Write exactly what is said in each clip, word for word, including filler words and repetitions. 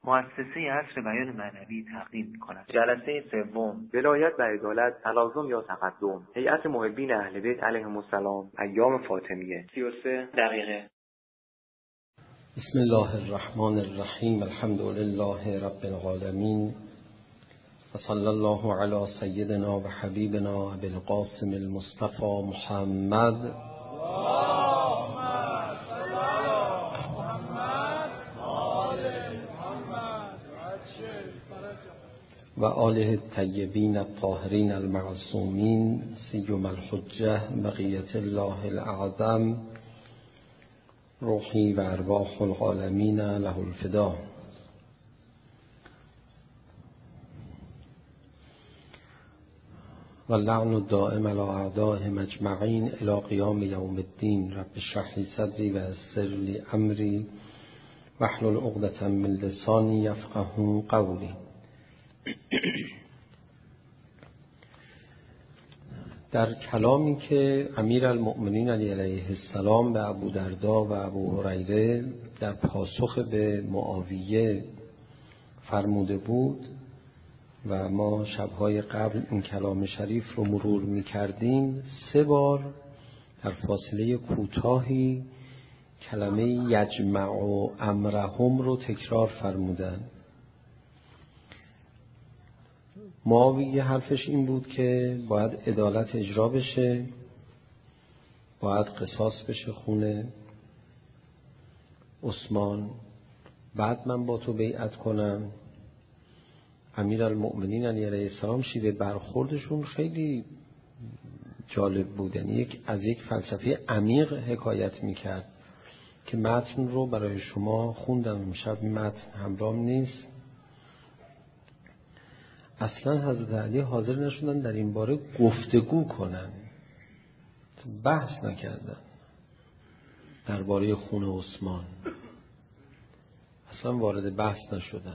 مؤسسه عصر بیان معنوی تقدیم می‌کند. جلسه سوم، ولایت و عدالت، تلازم یا تقدم. هیئت محبین اهل بیت علیهم السلام، ایام فاطمیه. سی و سه دقیقه. بسم الله الرحمن الرحیم. الحمد لله رب العالمین و صلی الله علی سیدنا و حبیبنا ابی القاسم المصطفى محمد و آله الطیبین الطاهرین المعصومین سیما الحجة بقیة الله الاعظم روحی و ارواح العالمین له الفدا. و اللعن الدائم علی اعدائهم اجمعین الی قیام یوم الدین. رب اشرح لی صدری و یسر لی امری واحلل عقدة من لسانی یفقهوا قولی. در کلامی که امیرالمؤمنین علی علیه السلام به ابودردا و ابو هریره در پاسخ به معاویه فرموده بود و ما شبهای قبل این کلام شریف رو مرور می کردیم، سه بار در فاصله کوتاهی کلمه یجمع و امرهم رو تکرار فرمودن. معاویه حرفش این بود که باید عدالت اجرا بشه، باید قصاص بشه خون عثمان، بعد من با تو بیعت کنم. امیرالمؤمنین علی علیه السلام شیوه برخوردشون خیلی جالب بود، یعنی یک از یک فلسفه عمیق حکایت میکرد که متن رو برای شما خوندم امشب، متن همراهم نیست. اصلا حضرت علی حاضر نشدن در این باره گفتگو کنن، بحث نکردن درباره خون عثمان، اصلا وارد بحث نشدن.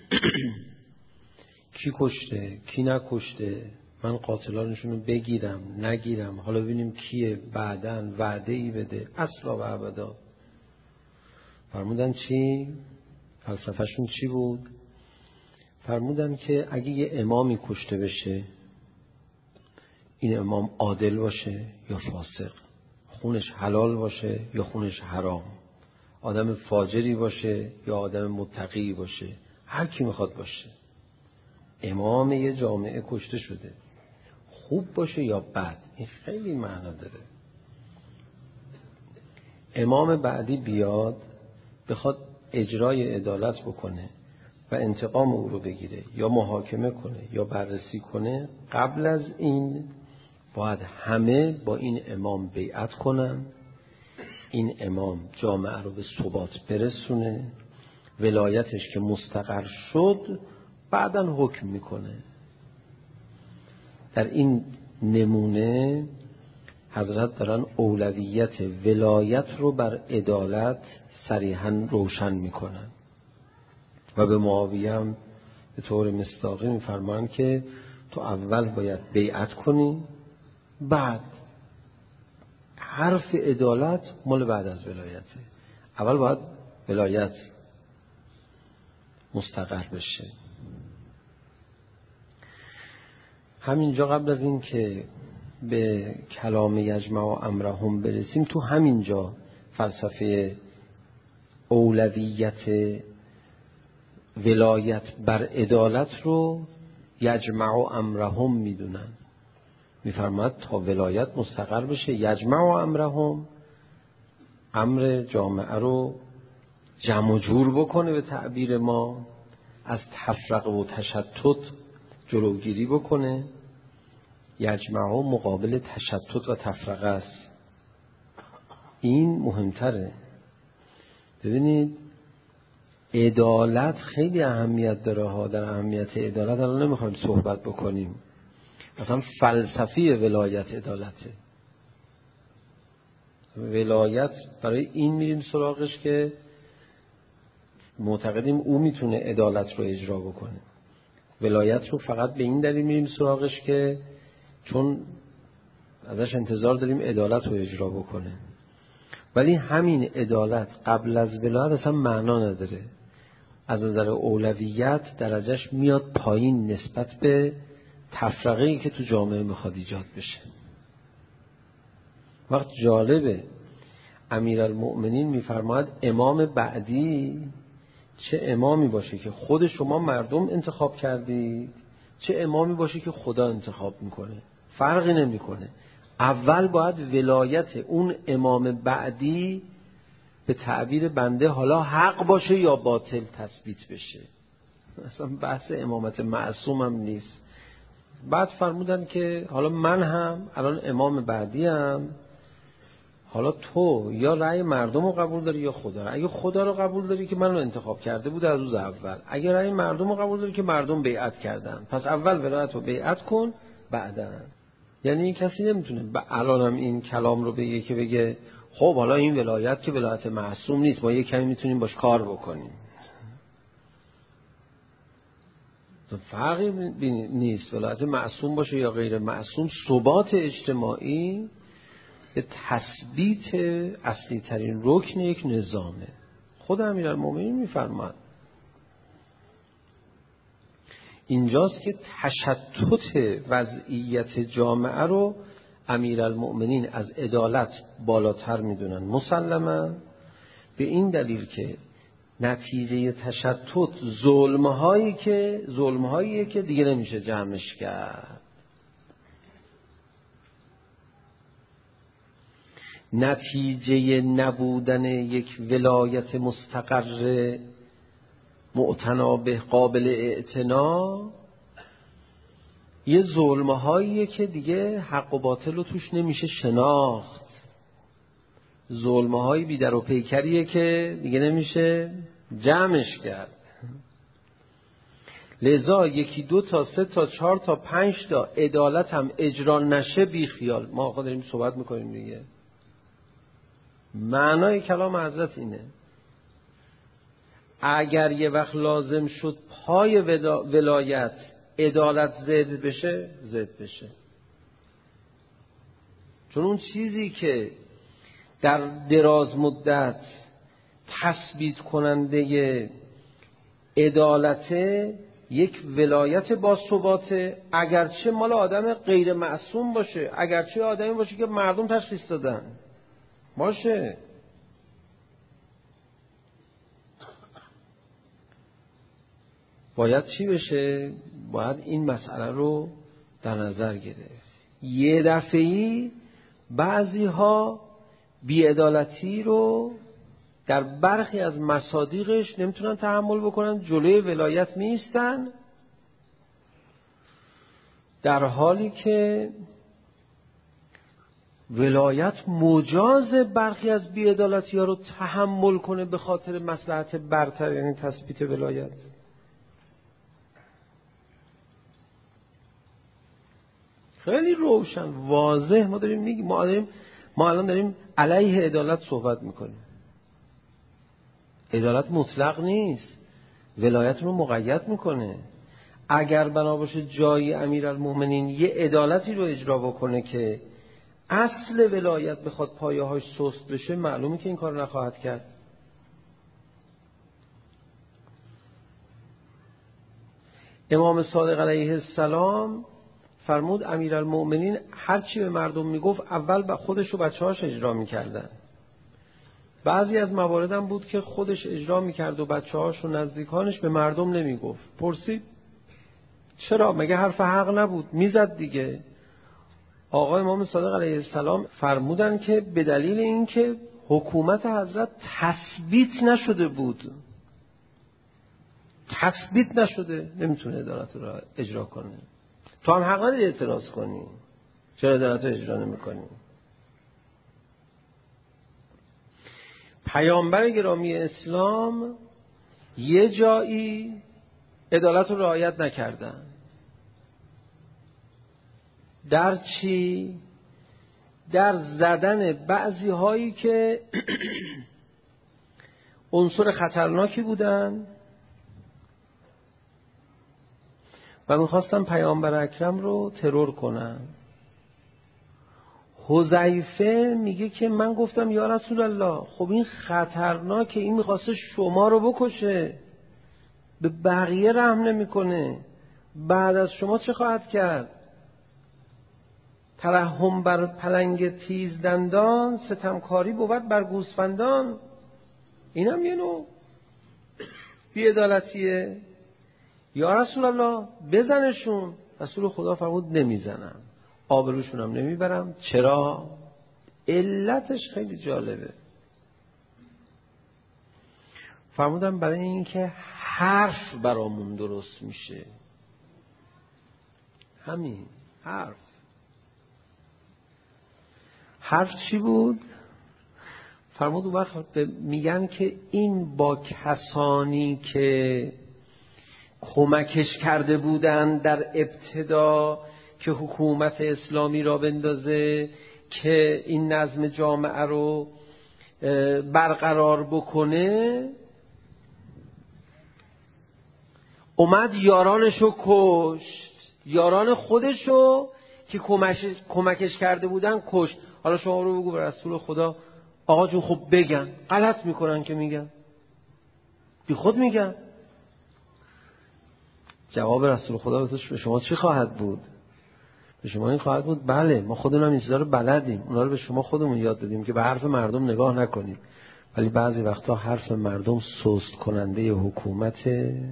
کی کشته کی نکشته، من قاتلانشون رو بگیرم نگیرم، حالا ببینیم کیه، بعدن وعده ای بده، اصلا و ابدا. فرمودن چی؟ فلسفهشون چی بود؟ فرمودن که اگه یه امامی کشته بشه، این امام عادل باشه یا فاسق، خونش حلال باشه یا خونش حرام، آدم فاجری باشه یا آدم متقی باشه، هر کی میخواد باشه، امام یه جامعه کشته شده، خوب باشه یا بد، این خیلی معنا داره. امام بعدی بیاد بخواد اجرای عدالت بکنه و انتقام او رو بگیره یا محاکمه کنه یا بررسی کنه، قبل از این باید همه با این امام بیعت کنن، این امام جامعه رو به ثبات برسونه، ولایتش که مستقر شد بعداً حکم میکنه. در این نمونه حضرت دارن اولویت ولایت رو بر عدالت صریحاً روشن میکنن و به معاویه هم به طور مصداقی میفرمان که تو اول باید بیعت کنی، بعد حرف عدالت مال بعد از ولایته، اول باید ولایت مستقر بشه. همینجا قبل از این که به کلام یجمع و امرهم برسیم، تو همینجا فلسفه اولویت ولایت بر عدالت رو یجمع و امرهم میدونن. میفرماد تا ولایت مستقر بشه، یجمع و امرهم، امر جامعه رو جمع و جور بکنه، به تعبیر ما از تفرقه و تشتت جلوگیری بکنه. یجمع و مقابل تشتت و تفرقه است، این مهمتره. ببینید عدالت خیلی اهمیت داره ها. در اهمیت عدالت الان نمیخوایم صحبت بکنیم، اصلا فلسفی ولایت عدالته. ولایت برای این میریم سراغش که معتقدیم او میتونه عدالت رو اجرا بکنه. ولایت رو فقط به این دلیل میریم سراغش که چون ازش انتظار داریم عدالت رو اجرا بکنه. ولی همین عدالت قبل از ولایت اصلا معنا نداره. از نظر اولویت درجهش میاد پایین نسبت به تفرقه‌ای که تو جامعه میخواد ایجاد بشه. وقت جالبه امیرالمؤمنین میفرماید امام بعدی چه امامی باشه که خود شما مردم انتخاب کردید، چه امامی باشه که خدا انتخاب میکنه، فرقی نمیکنه. اول باید ولایت اون امام بعدی به تعبیر بنده حالا حق باشه یا باطل تثبیت بشه. اصلا بحث امامت معصوم هم نیست. بعد فرمودن که حالا من هم الان امام بعدی هم، حالا تو یا رأی مردم رو قبول داری یا خدا. اگه خدا رو قبول داری که منو انتخاب کرده بود از روز اول، اگه رأی مردم رو قبول داری که مردم بیعت کردن، پس اول ولایت رو بیعت کن بعدا. یعنی کسی نمیتونه الان هم این کلام رو بگه که بگه خب حالا این ولایت که ولایت معصوم نیست، ما یه کمی میتونیم باش کار بکنیم. فرقی نیست ولایت معصوم باشه یا غیر معصوم. ثبات اجتماعی به تثبیت اصلی ترین رکن یک نظامه. خود امیرالمومنین میفرماد اینجاست که تشتت وضعیت جامعه رو امیرالمؤمنین از عدالت بالاتر میدونن، مسلما به این دلیل که نتیجه تشتت ظلم‌هایی که ظلم‌هایی که دیگه نمیشه جمعش کرد. نتیجه نبودن یک ولایت مستقر معتنا به قابل اعتنا یه ظلم‌هایی که دیگه حق و باطل رو توش نمیشه شناخت. ظلم‌های بی در و پیکریه که دیگه نمیشه جمعش کرد. لذا یکی دو تا سه تا چهار تا پنج تا عدالت هم اجرا نشه بی خیال. ما آقا داریم صحبت میکنیم دیگه. معنای کلام حضرت اینه اگر یه وقت لازم شد پای ولایت عدالت زد بشه زد بشه، چون اون چیزی که در دراز مدت تثبیت کننده عدالت یک ولایت با ثباته، اگرچه مال آدم غیر معصوم باشه، اگرچه آدمی باشه که مردم تشخیص دادن باشه. باید چی بشه؟ باید این مسئله رو در نظر گرفت. یه دفعی بعضی ها بی‌عدالتی رو در برخی از مصادیقش نمیتونن تحمل بکنن، جلوی ولایت میستن، در حالی که ولایت مجاز برخی از بی‌عدالتی ها رو تحمل کنه به خاطر مصلحت برتر، یعنی تثبیت ولایت. خیلی روشن واضح ما داریم میگیم، ما داریم ما الان داریم علیه عدالت صحبت میکنیم. عدالت مطلق نیست، ولایت رو مقید میکنه. اگر بنا باشه جای امیرالمومنین یه عدالتی رو اجرا بکنه که اصل ولایت بخواد پایه‌هاش سست بشه، معلومه که این کار نخواهد کرد. امام صادق علیه السلام فرمود امیرالمؤمنین هر چی به مردم میگفت اول به خودش و بچه‌هاش اجرا میکردن. بعضی از مواردم بود که خودش اجرا میکرد و بچه‌هاش و نزدیکانش به مردم نمیگفت. پرسید چرا؟ مگه حرف حق نبود؟ میزد دیگه. آقای امام صادق علیه السلام فرمودن که به دلیل اینکه حکومت حضرت تثبیت نشده بود، تثبیت نشده نمیتونه عدالت رو اجرا کنه. تو هم حق نداری اعتراض کنی، چرا عدالت رو اجرا نمی کنی؟ پیامبر گرامی اسلام یه جایی عدالت رو رعایت نکردن. در چی؟ در زدن بعضی هایی که عنصر خطرناکی بودن و میخواستن پیامبر اکرم رو ترور کنن. حذیفه میگه که من گفتم یا رسول الله خب این خطرناکه، این میخواسته شما رو بکشه، به بقیه رحم نمیکنه. بعد از شما چه خواهد کرد؟ ترحم بر پلنگ تیز دندان، ستمکاری بود بر گوسفندان. این هم یه نوع بی‌عدالتیه. یا رسول الله بزنشون. رسول خدا فرمود نمیزنم، آبروشون هم نمیبرم. چرا؟ علتش خیلی جالبه. فرمودم برای اینکه حرف برامون درست میشه. همین حرف. حرف چی بود؟ فرمود اون وقت میگن که این با کسانی که کمکش کرده بودن در ابتدا که حکومت اسلامی را بندازه، که این نظم جامعه رو برقرار بکنه، اومد یارانشو کشت. یاران خودشو که کمکش, کمکش کرده بودن کشت. حالا شما رو بگو به رسول خدا آقا جون خب بگن. غلط میکنن که میگن، بی خود میگن. جواب رسول خدا به شما چی خواهد بود؟ به شما این خواهد بود بله ما خودمون هم این چیزا رو بلدیم، اونا رو به شما خودمون یاد دادیم که به حرف مردم نگاه نکنید. ولی بعضی وقتا حرف مردم سست کننده حکومت.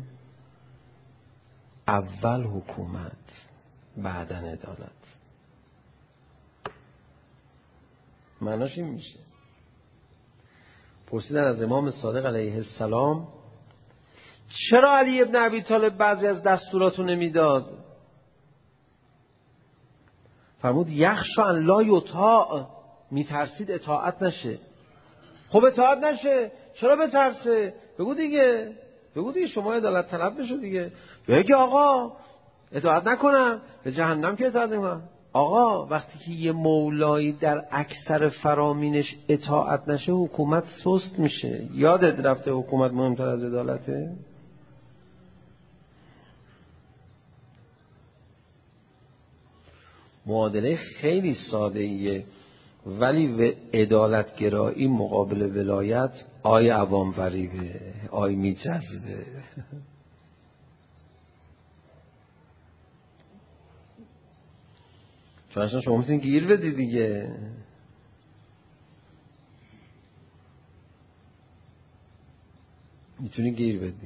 اول حکومت بعداً عدالت. معناش این میشه. پرسیدن از امام صادق علیه السلام چرا علی ابن ابی طالب بعضی از دستوراتو نمیداد؟ فرمود یخشا ان لا یطاع، میترسید اطاعت نشه. خب اطاعت نشه چرا بترسه؟ بگو دیگه، بگو دیگه شما عدالت طلب بشو دیگه. بگی آقا اطاعت نکنم به جهنم که اطاعت نکنم. آقا وقتی که یه مولایی در اکثر فرامینش اطاعت نشه حکومت سست میشه. یادت رفته حکومت مهمتر از عدالته؟ معادله خیلی ساده ایه، ولی و عدالت گرایی مقابل ولایت آی عوام وریبه، آی می جذبه. چون اصلا شما میتونی گیر بدی دیگه. میتونی گیر بدی.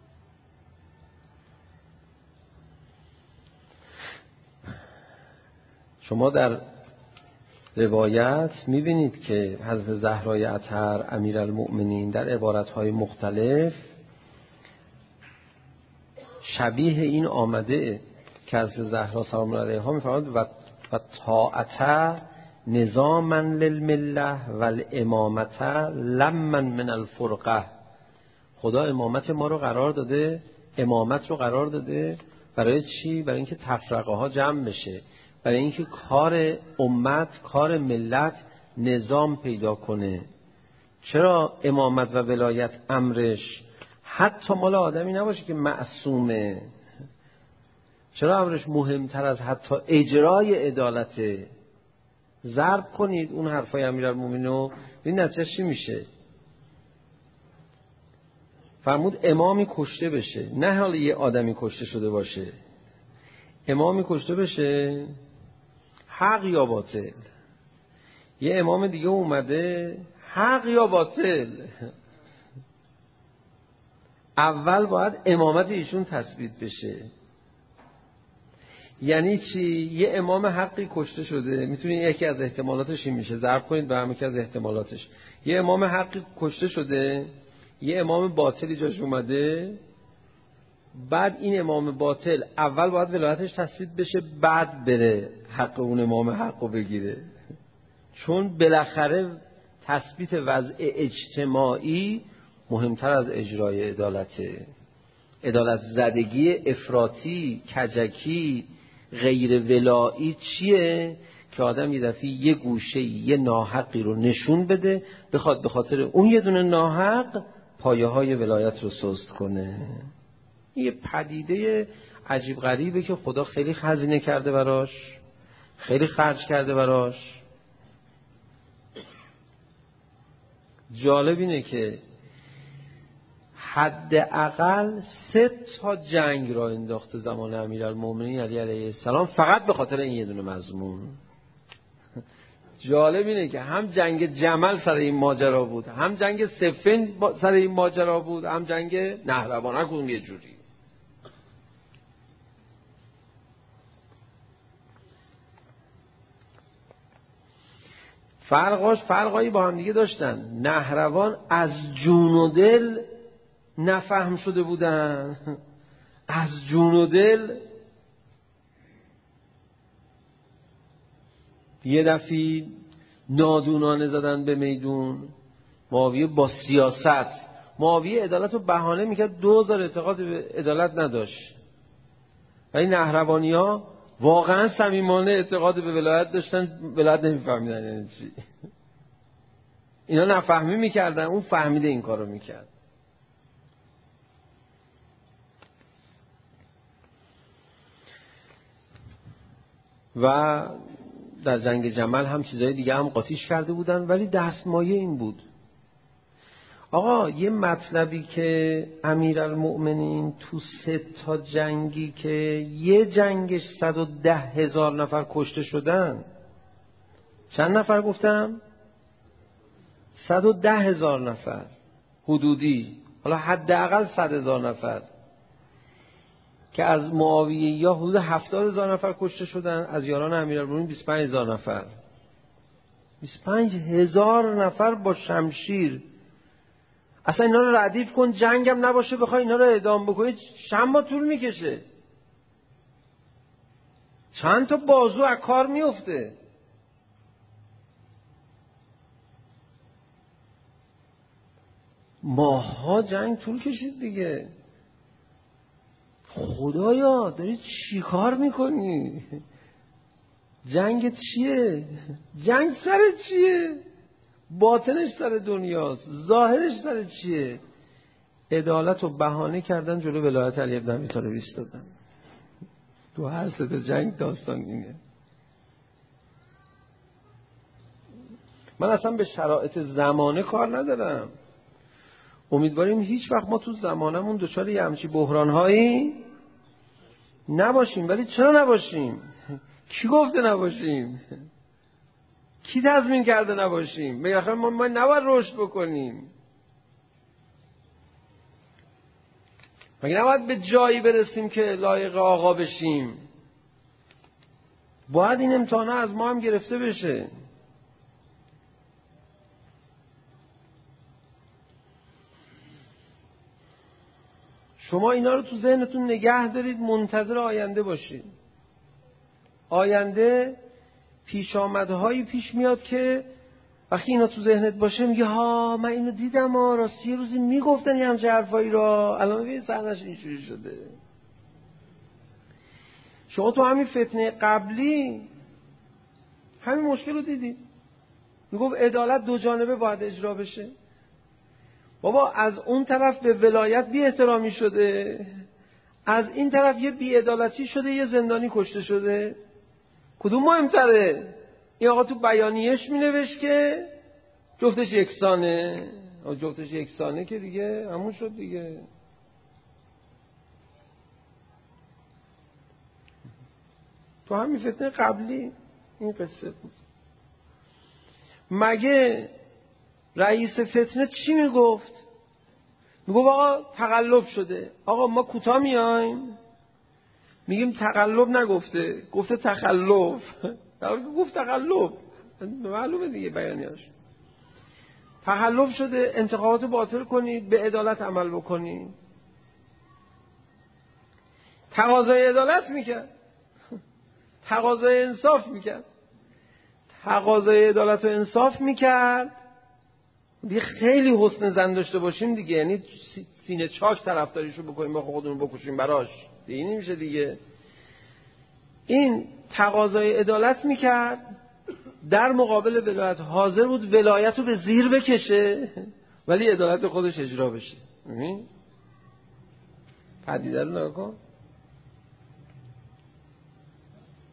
شما در روایت میبینید که حضرت زهرای اطهر امیرالمؤمنین در عبارتهای مختلف شبیه این آمده که حضرت زهرا سلام الله علیها میفرماید و و طاعت نظاما للمله و الامامت لما من الفرقه. خدا امامت ما رو قرار داده، امامت رو قرار داده برای چی؟ برای اینکه تفرقه ها جمع بشه، برای اینکه کار امت، کار ملت نظام پیدا کنه. چرا امامت و ولایت امرش حتی مال آدمی نباشه که معصومه؟ چرا امرش مهمتر از حتی اجرای عدالته؟ ضرب کنید اون حرفای امیرالمومنین، این نتیجه چی میشه؟ فرمود امامی کشته بشه، نه حالا یه آدمی کشته شده باشه، امامی کشته بشه حق یا باطل. یه امام دیگه اومده حق یا باطل. اول باید امامت ایشون تثبیت بشه. یعنی چی؟ یه امام حقی کشته شده، میتونید یکی از احتمالاتش این میشه، ضرب کنید به هم یکی از احتمالاتش. یه امام حقی کشته شده، یه امام باطلی جاش اومده، بعد این امام باطل اول باید ولایتش تثبیت بشه بعد بره حق اون امام حقو بگیره. چون بالاخره تثبیت وضع اجتماعی مهمتر از اجرای عدالته. عدالت زدگی افراطی، کجکی، غیر ولایی چیه؟ که آدم یه دفعه یه گوشه یه ناحقی رو نشون بده، بخواد به خاطر اون یه دونه ناحق پایه های ولایت رو سست کنه. یه پدیده عجیب غریبه که خدا خیلی خزینه کرده براش، خیلی خرج کرده براش. جالب اینه که حداقل سه تا جنگ را انداخته زمان امیرالمومنین علی علیه السلام فقط به خاطر این یه دونه مضمون. جالب اینه که هم جنگ جمل سر این ماجرا بود، هم جنگ صفین سر این ماجرا بود، هم جنگ نهروان کدوم یه جوری. فرقاش فرقایی با هم دیگه داشتن. نهروان از جون و دل نفهم شده بودن، از جون و دل یه دفعه نادونانه زدن به میدون. معاویه با سیاست، معاویه عدالت رو بهانه میکرد، دوزار اعتقاد به عدالت نداشت، ولی نهروانی ها واقعا صمیمانه اعتقاد به ولایت داشتن، ولایت نمیفهمیدن یعنی چی. اینا نفهمی میکردن، اون فهمیده این کارو میکرد. و در جنگ جمل هم چیزای دیگه هم قاطیش کرده بودن، ولی دستمایه این بود. آقا یه مطلبی که امیرالمؤمنین تو سه تا جنگی که یه جنگش صد و ده هزار نفر کشته شدن، چند نفر گفتم؟ صد و ده هزار نفر حدودی، حالا حداقل صد هزار نفر، که از معاویه یا حدود هفتاد هزار نفر کشته شدن، از یاران امیرالمومنین بیست و پنج هزار نفر. بیست و پنج هزار نفر با شمشیر. اصلا اینا رو ردیف کن، جنگ هم نباشه بخوای اینا رو اعدام بکنی، چند ماه طول میکشه، چند تا بازو از کار میفته. ماها جنگ طول کشید دیگه. خدایا داری چی کار میکنی؟ جنگ چیه؟ جنگ سر چیه؟ باطنش سر دنیاست، ظاهرش سر چیه؟ عدالت رو بهانه کردن، جلو ولایت علی بن ابی طالب ایستادن. تو هر سه تا جنگ داستان اینه. من اصلا به شرایط زمانه کار ندارم. امیدواریم هیچ وقت ما تو زمانمون دچار یه همچین بحران‌هایی نباشیم. ولی چرا نباشیم؟ کی گفته نباشیم؟ کی تضمین کرده نباشیم؟ میگه ما ما نباید رشد بکنیم؟ مگه نباید به جایی برسیم که لایق آقا بشیم؟ باید این امتحانه از ما هم گرفته بشه. شما اینا رو تو ذهنتون نگه دارید، منتظر آینده باشید. آینده پیش آمدهایی پیش میاد که وقتی اینا تو ذهنت باشه میگه ها من اینو دیدم ها، راستی یه روزی میگفتن یه همچه حرفایی را، الان ببین صحنه‌اش اینجوری شده. شما تو همین فتنه قبلی همین مشکل رو دیدید. میگفت عدالت دو جانبه باید اجرا بشه. بابا از اون طرف به ولایت بی احترامی شده، از این طرف یه بی عدالتی شده، یه زندانی کشته شده. کدوم مهمتره؟ این آقا تو بیانیه‌اش می نوشت که جفتش یکسانه. جفتش یکسانه که دیگه همون شد دیگه. تو همین فتنه قبلی این قصه بود. مگه رئیس فتنه چی میگفت؟ میگفت آقا تقلب شده. آقا ما کوتاه میایم میگیم تقلب نگفته، گفته تخلف. در حالی که گفت تقلب، معلومه دیگه بیانیه‌اش. تخلف شده، انتخابات باطل کنید، به عدالت عمل بکنید. تقاضای عدالت میکرد، تقاضای انصاف میکرد. تقاضای عدالت و انصاف میکرد دیگه. خیلی حسن زن داشته باشیم دیگه، یعنی سینه چاک طرفداریشو بکنیم، با خودمون بکشیم براش، دیگه نمیشه دیگه. این تقاضای عدالت میکرد، در مقابل ولایت حاضر بود ولایت رو به زیر بکشه ولی عدالت خودش اجرا بشه. ببین پدیده رو نگاه کن.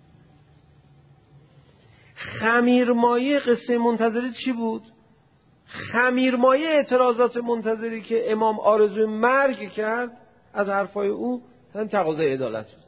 خمیرمایه قصه منتظری چی بود؟ خمیرمایه اعتراضات منتظری که امام آرزوی مرگ کرد از حرفای او هم تقاضای عدالت بود.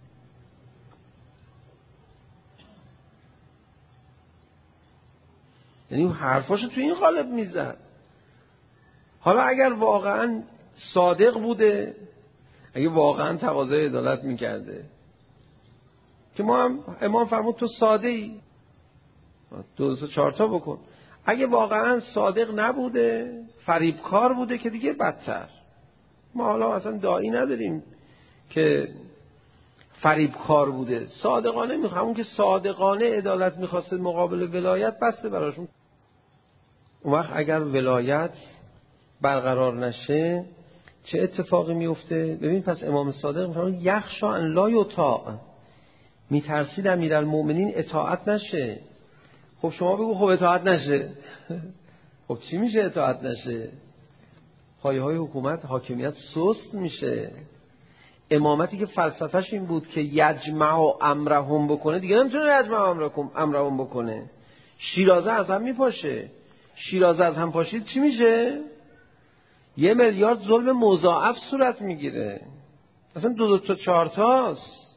یعنی اون حرفاشو تو این قالب میزد. حالا اگر واقعا صادق بوده، اگه واقعا تقاضای عدالت میکرده، که ما هم امام فرمود تو ساده ای دو تا چهار تا بکن. اگه واقعا صادق نبوده، فریبکار بوده، که دیگه بدتر. ما حالا اصلا داعی نداریم که فریبکار بوده، صادقانه میخوام. اون که صادقانه عدالت میخواسته مقابل ولایت، بسته براشون. اون وقت اگر ولایت برقرار نشه چه اتفاقی میفته؟ ببین پس امام صادق میفرماید یخشا ان لا یطاع، میترسید امیرالمومنین اطاعت نشه. خب شما بگو خب اطاعت نشه. خب چی میشه اطاعت نشه؟ پایه های حکومت، حاکمیت سست میشه. امامتی که فلسفهش این بود که یجمع امرهم بکنه، دیگه نمیتونه یجمع امرهم بکنه. شیرازه از هم میپاشه. شیرازه از هم پاشید چی میشه؟ یه میلیارد ظلم مضاعف صورت میگیره. اصلا دو دو تا چهار تاست.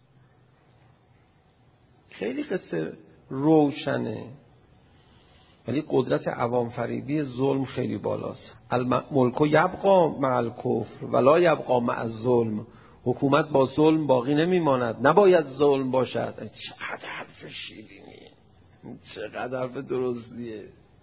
خیلی قصه روشنه، ولی قدرت عوام فریبی ظلم خیلی بالاست. الملک یبقا مع الکفر ولا یبقا مع الظلم. حکومت با ظلم باقی نمیماند، نباید ظلم باشد. چقدر حرف شیرینیه، چقدر حرف درستیه.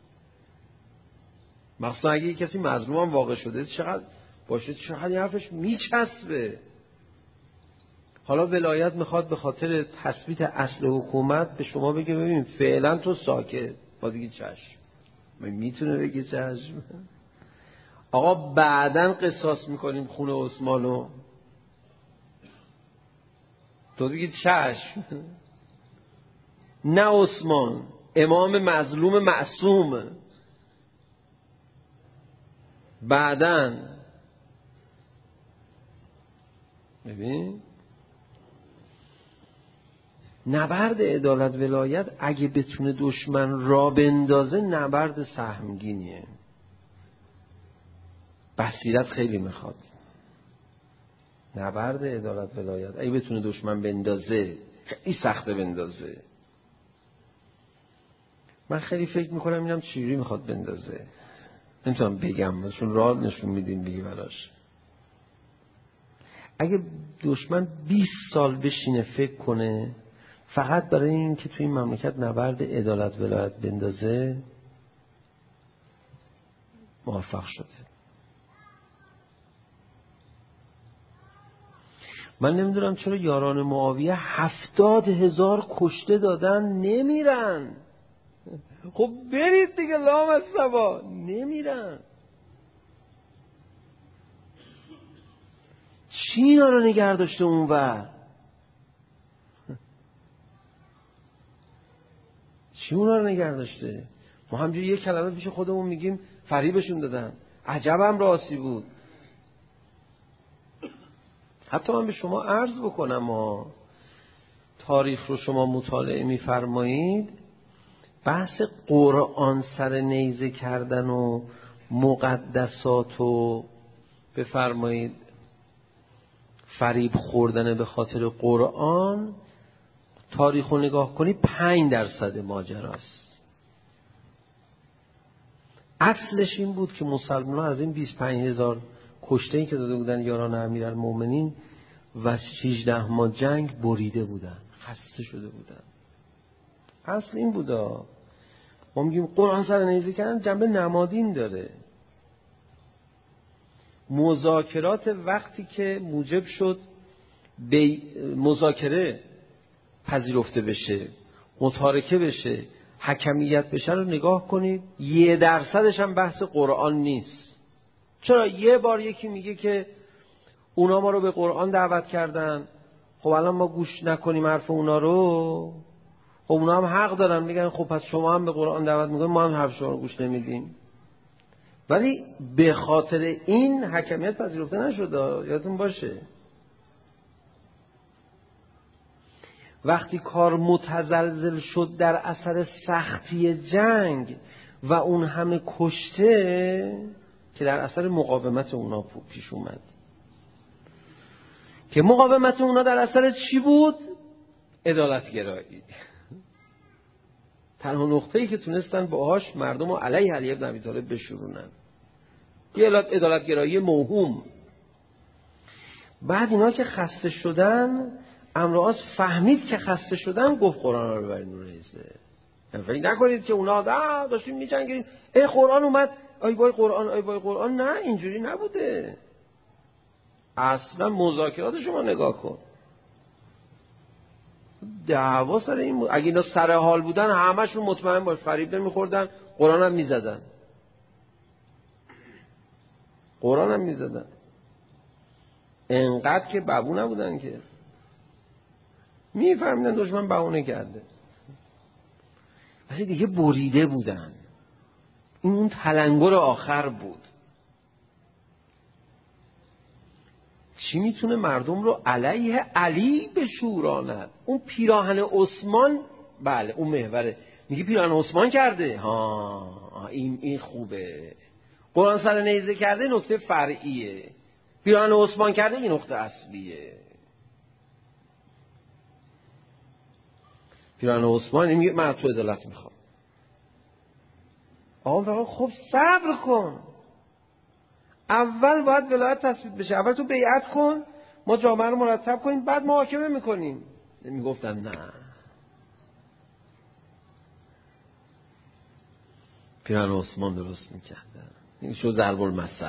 مخصوصا اگه کسی مظلوم هم واقع شده، چقدر باشه، چقدر حرفش میچسبه. حالا ولایت میخواد به خاطر تثبیت اصل حکومت به شما بگه ببین فعلا تو ساکت، با دیگه چشم. میتونه بگه چشم؟ آقا بعدن قصاص میکنیم خون عثمانو، تو بگی چشم. نه عثمان امام مظلوم معصوم، بعدن ببین نبرد عدالت ولایت اگه بتونه دشمن را بندازه نبرد سهمگینیه. بصیرت خیلی میخواد. نبرد عدالت ولایت اگه بتونه دشمن بندازه خیلی سخته بندازه. من خیلی فکر میکنم اینم چجوری میخواد بندازه، نمیتونم بگم چون راه نشون میدین بگی براش. اگه دشمن بیست سال بشینه فکر کنه فقط برای این که توی این مملکت نبرد عدالت ولایت بندازه، موفق شده. من نمیدونم چرا یاران معاویه هفتاد هزار کشته دادن نمیرن. خب برید دیگه لام از سبا، نمیرن. چی اینا رو نگه داشته اونور؟ چی اونا رو نگه داشته؟ ما همجوری یک کلمه پیش خودمون میگیم فریبشون دادن، عجبم راسی بود. حتی من به شما عرض بکنم، ما تاریخ رو شما مطالعه میفرمایید، بحث قرآن سر نیزه کردن و مقدسات و بفرمایید فریب خوردن به خاطر قرآن، تاریخ رو نگاه کنی پنج درصد ماجراست. اصلش این بود که مسلمان از این بیست و پنج هزار کشته‌ای که داده بودن یاران امیرالمومنین و هجده ماه جنگ بریده بودن، خسته شده بودن. اصل این بودا. ما میگیم قرآن سر نیزه کردن جنبه نمادین داره. مذاکرات وقتی که موجب شد به مذاکره پذیرفته بشه، متارکه بشه، حکمیت بشه رو نگاه کنید، یه درصدش هم بحث قرآن نیست. چرا؟ یه بار یکی میگه که اونا ما رو به قرآن دعوت کردن، خب الان ما گوش نکنیم حرف اونا رو، خب اونا هم حق دارن میگن خب پس شما هم به قرآن دعوت میکنید، ما هم حرف شما رو گوش نمیدیم. ولی به خاطر این حکمیت پذیرفته نشد، یادتون باشه. وقتی کار متزلزل شد در اثر سختی جنگ و اون همه کشته که در اثر مقاومت اونا پیش اومد. که مقاومت اونا در اثر چی بود؟ عدالتگرایی. تنها نقطه‌ای که تونستن باهاش مردم رو علیه علی ابن ابی طالب بشورونن یه عدالتگرایی موهوم. بعد اینا که خسته شدن، عمرو عاص فهمید که خسته شدن، گفت قرآن رو ببرید رو ریزه. فکر نکنید که اونا دا داشتیم می‌جنگید ای قرآن اومد، ای وای قرآن، ای وای قرآن. نه، اینجوری نبوده. اصلا مذاکرات شما نگاه کن، دعوا سر این بود. اگه اینا سر حال بودن همشون مطمئن باش فریب نمیخوردن، قرآن هم میزدن، قرآن هم میزدن. انقدر که ببو نبودن که میفهمیدن دشمن بهونه کرده، ولی دیگه بریده بودن. این اون تلنگر آخر بود. چی میتونه مردم رو علیه علی بشوراند؟ اون پیراهن عثمان، بله اون محوره. میگه پیراهن عثمان کرده، ها این این خوبه. قرآن سر نیزه کرده، نکته فرعیه. پیراهن عثمان کرده، این نقطه اصلیه. پیراهن عثمان میگه من تو عدالت میخوام. آقا خب صبر کن، اول باید ولایت تثبیت بشه، اول تو بیعت کن، ما جامعه رو مرتب کنیم، بعد محاکمه میکنیم. میگفتن نه، پیراهن عثمان درست میکردن. این شو ضرب المثل.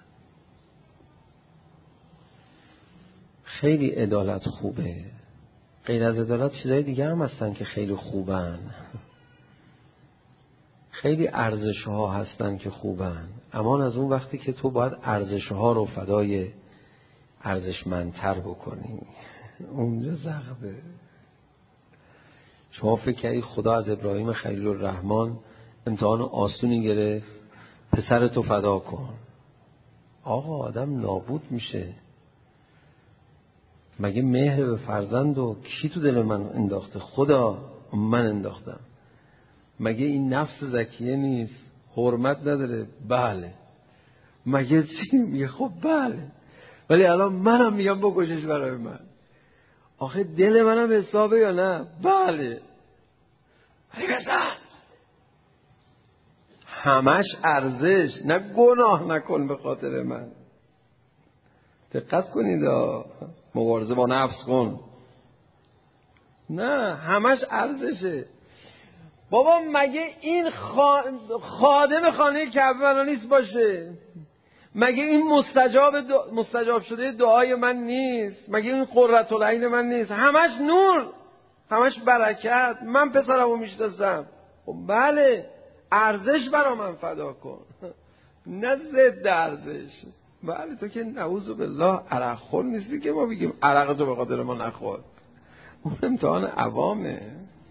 خیلی عدالت خوبه. غیر از عدالت چیزای دیگه هم هستن که خیلی خوبن، خیلی ارزش ها هستن که خوبن، اما از اون وقتی که تو باید ارزش ها رو فدای ارزشمندتر بکنی، اونجا زغبه. شما فکر کردی خدا از ابراهیم خلیل الرحمن امتحان آسونی گرفت، پسر تو فدا کن؟ آقا آدم نابود میشه. مگه مهر به فرزند و کی تو دل من انداخته؟ خدا، من انداختم. مگه این نفس زکیه نیست؟ حرمت نداره؟ بله. مگه چی؟ میگه خب بله، ولی الان منم میگم بکشش برای من. آخه دل منم حسابه یا نه؟ بله، ولی بزن. همش ارزش، نه گناه نکن به خاطر من. دقت کنید، مبارزه با نفس کن. نه، همش ارزشه. بابا مگه این خا... خادم خانه کعبه نیست باشه؟ مگه این مستجاب دو... مستجاب شده دعای من نیست؟ مگه این قرة العین من نیست؟ همش نور، همش برکت. من پسرمو میشناسم. خب بله، ارزش برا من فدا کن، نه ضد ارزش. بله تو که نعوذ بالله عرق خور نیستی که ما بگیم عرق تو به خاطر ما نخور. اون امتحان عوامه.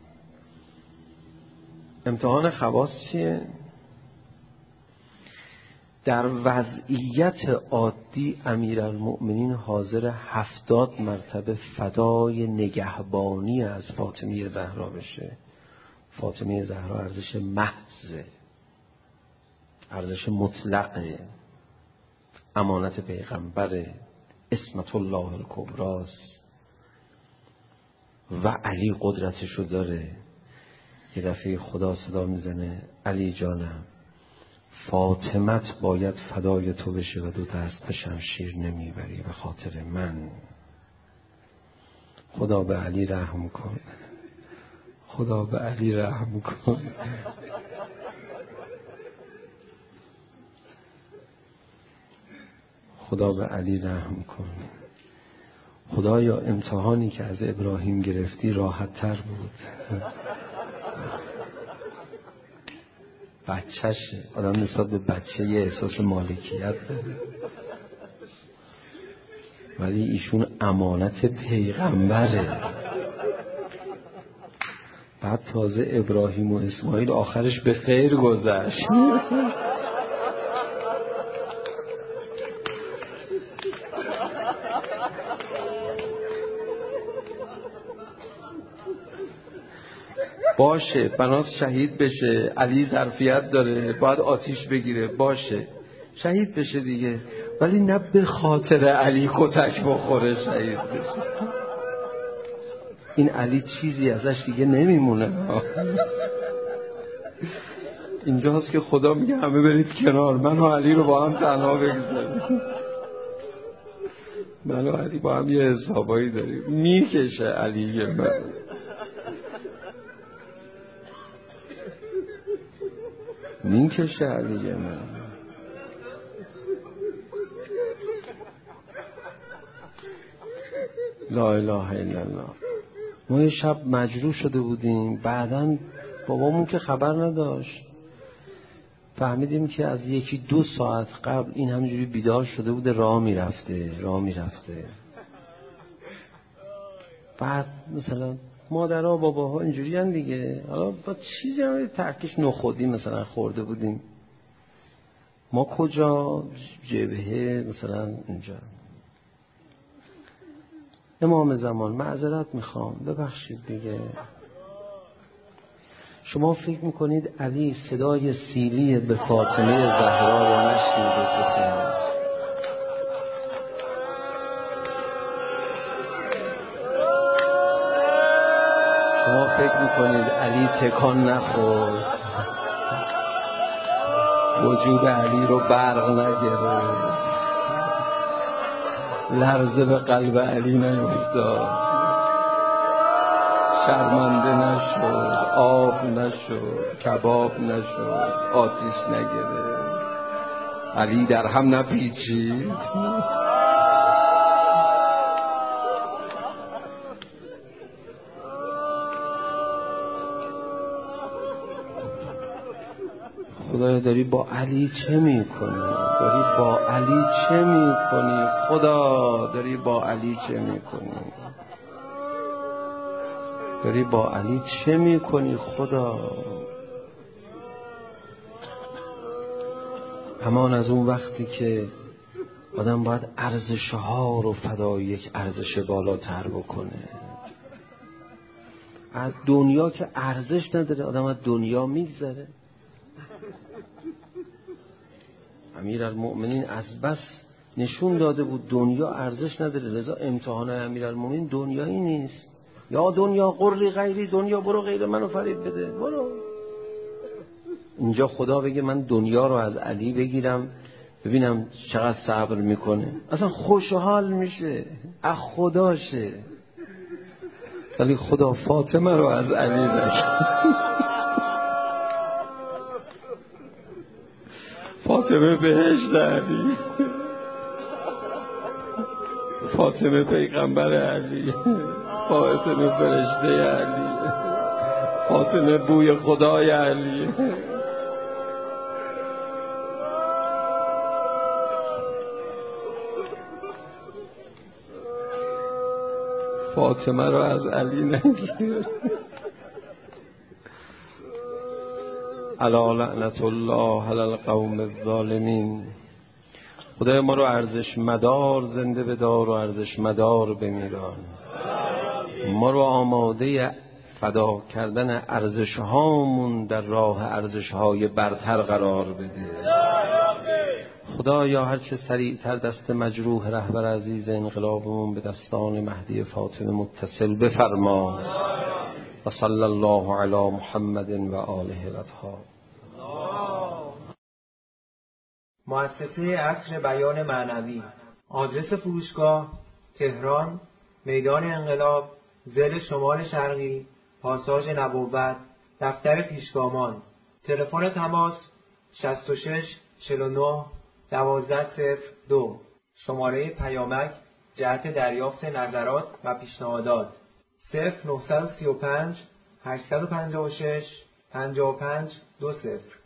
امتحان خواص چیه؟ در وضعیت عادی امیرالمؤمنین حاضر هفتاد مرتبه فدای نگهبانی از فاطمه زهرا بشه. فاطمه زهرا ارزش محض، ارزش مطلقه، امانت پیغمبره، اسمت الله الکبراست و علی قدرتشو داره. یه دفعه خدا صدا میزنه علی جانم، فاطمت باید فدای تو بشه و دو تا از به شمشیر نمیبری به خاطر من. خدا به علی رحم کن، خدا به علی رحم کن. خدا به علی رحم کن. خدایا امتحانی که از ابراهیم گرفتی راحت تر بود. بچهشه، آدم نسبت به بچه یه احساس مالکیت داره، ولی ایشون امانت پیغمبره. بعد تازه ابراهیم و اسماعیل آخرش به خیر گذشت. باشه بناس شهید بشه، علی ظرفیت داره باید آتیش بگیره، باشه شهید بشه دیگه، ولی نه به خاطر علی کتک بخوره شهید بشه. این علی چیزی ازش دیگه نمیمونه. اینجاست که خدا میگه همه برید کنار، من و علی رو با هم تنها بگذاریم. من و علی با هم یه حسابایی داریم، میکشه علی من. میکشه علی من. لا اله الا الله. ما یه شب مجروح شده بودیم، بعداً بابامون که خبر نداشت، فهمیدیم که از یکی دو ساعت قبل این همینجوری بیدار شده بوده، راه میرفته راه میرفته بعد مثلا مادرها باباها اینجوری هن دیگه، حالا با چیزی هم ترکش نخودی مثلا خورده بودیم، ما کجا جبهه مثلا اینجا. امام زمان معذرت میخوام ببخشید دیگه، شما فکر میکنید علی صدای سیلی به فاطمه زهرا رو نشنیده تو خونه؟ شما فکر میکنید علی تکان نخورد؟ وجود علی رو برق نگرفت؟ لرزه به قلب علی نیفتاد؟ شرمنده نشد، آب نشد، کباب نشد، آتیش نگرفت، علی در هم نپیچید؟ خدایا داری با علی چه میکنی؟ داری با علی چه میکنی؟ خدا داری با علی چه میکنی؟ داری با علی چه میکنی خدا؟ همان از اون وقتی که آدم باید ارزش ها رو فدای یک ارزش بالاتر بکنه. از دنیا که ارزش نداره آدم از دنیا میگذره. امیرالمؤمنین از بس نشون داده بود دنیا ارزش نداره، لذا امتحان امیرالمؤمنین دنیایی نیست. یا دنیا قری غیری، دنیا برو غیر منو فریب بده، برو. اینجا خدا بگه من دنیا رو از علی بگیرم ببینم چقدر صبر میکنه، اصلا خوشحال میشه، از خداشه. ولی خدا فاطمه رو از علی بگیر. فاطمه بهشت علی، فاطمه پیغمبر علی، فاطمه فرشته علی، فاطمه بوی خدای علی. فاطمه رو از علی نگیر. الا لعنت الله علی القوم الظالمین. خدای ما رو ارزش مدار زنده بدار و ارزش مدار بمیران. ما رو آماده فدا کردن ارزش هامون در راه ارزش های برتر قرار بده. خدایا هر چه سریعتر دست مجروح رهبر عزیز انقلابمون به دستان مهدی فاطمه متصل بفرما. و صلی الله علی محمد و آله الاطهار. مؤسسه عصر بیان معنوی. آدرس فروشگاه: تهران، میدان انقلاب، ضلع شمال شرقی، پاساژ نبوت، دفتر پیشگامان. تلفن تماس: شصت و شش چهل و نه دوازده صفر دو. شماره پیامک جهت دریافت نظرات و پیشنهادات: صفر نه سه پنج هشت پنج شش پنج پنج دو صفر.